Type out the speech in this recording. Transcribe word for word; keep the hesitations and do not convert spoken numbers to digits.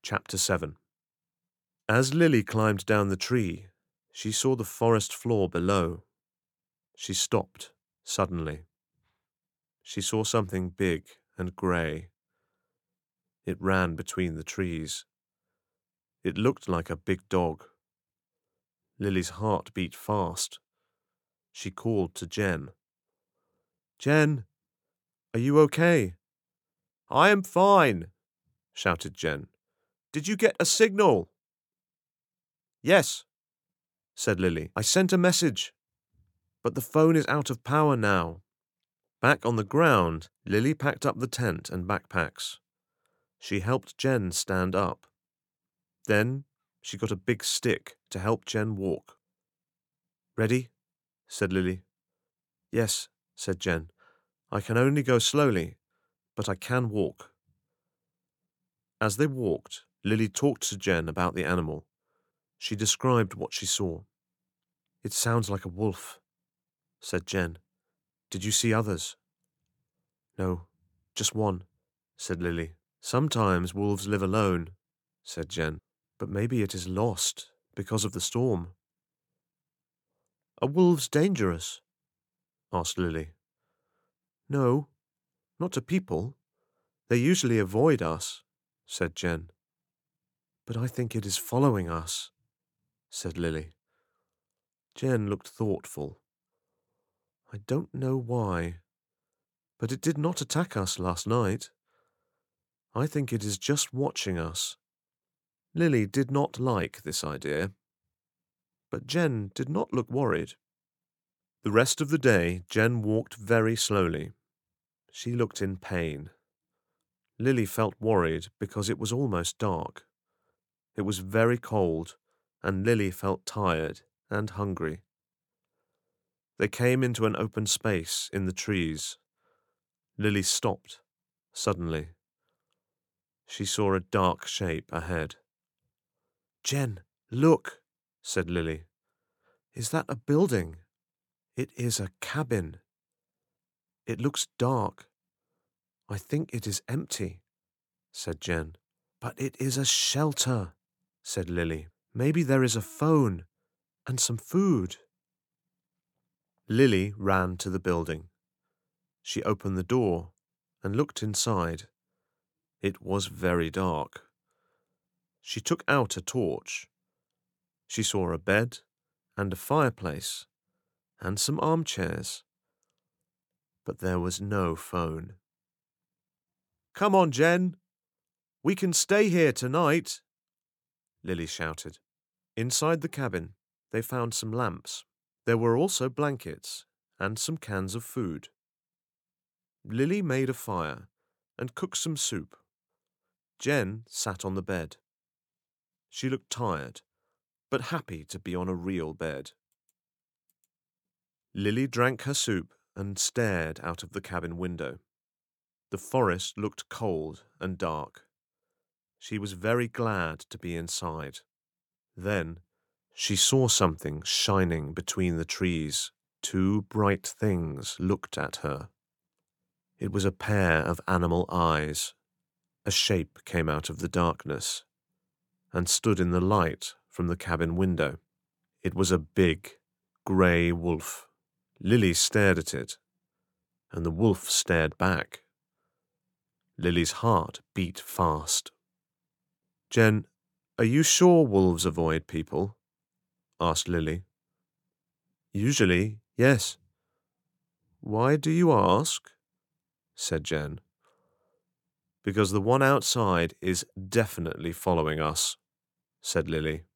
Chapter seven. As Lily climbed down the tree, she saw the forest floor below. She stopped suddenly. She saw something big and grey. It ran between the trees. It looked like a big dog. Lily's heart beat fast. She called to Jen. "Jen, are you okay?" "I am fine," shouted Jen. "Did you get a signal?" "Yes," said Lily. "I sent a message, but the phone is out of power now." Back on the ground, Lily packed up the tent and backpacks. She helped Jen stand up. Then she got a big stick to help Jen walk. "Ready?" said Lily. "Yes," said Jen. "I can only go slowly, but I can walk." As they walked, Lily talked to Jen about the animal. She described what she saw. "It sounds like a wolf," said Jen. "Did you see others?" "No, just one," said Lily. "Sometimes wolves live alone," said Jen. "But maybe it is lost because of the storm." "Are wolves dangerous?" asked Lily. "No, not to people. They usually avoid us," said Jen. "But I think it is following us," said Lily. Jen looked thoughtful. "I don't know why, but it did not attack us last night. I think it is just watching us." Lily did not like this idea, but Jen did not look worried. The rest of the day, Jen walked very slowly. She looked in pain. Lily felt worried because it was almost dark. It was very cold, and Lily felt tired and hungry. They came into an open space in the trees. Lily stopped suddenly. She saw a dark shape ahead. "Jen, look," said Lily. "Is that a building?" "It is a cabin. It looks dark. I think it is empty," said Jen. "But it is a shelter," said Lily. "Maybe there is a phone and some food." Lily ran to the building. She opened the door and looked inside. It was very dark. She took out a torch. She saw a bed and a fireplace and some armchairs. But there was no phone. "Come on, Jen. We can stay here tonight," Lily shouted. Inside the cabin, they found some lamps. There were also blankets and some cans of food. Lily made a fire and cooked some soup. Jen sat on the bed. She looked tired, but happy to be on a real bed. Lily drank her soup and stared out of the cabin window. The forest looked cold and dark. She was very glad to be inside. Then she saw something shining between the trees. Two bright things looked at her. It was a pair of animal eyes. A shape came out of the darkness and stood in the light from the cabin window. It was a big, grey wolf. Lily stared at it, and the wolf stared back. Lily's heart beat fast. "Jen, are you sure wolves avoid people?" asked Lily. "Usually, yes." "Why do you ask?" said Jen. "Because the one outside is definitely following us," said Lily.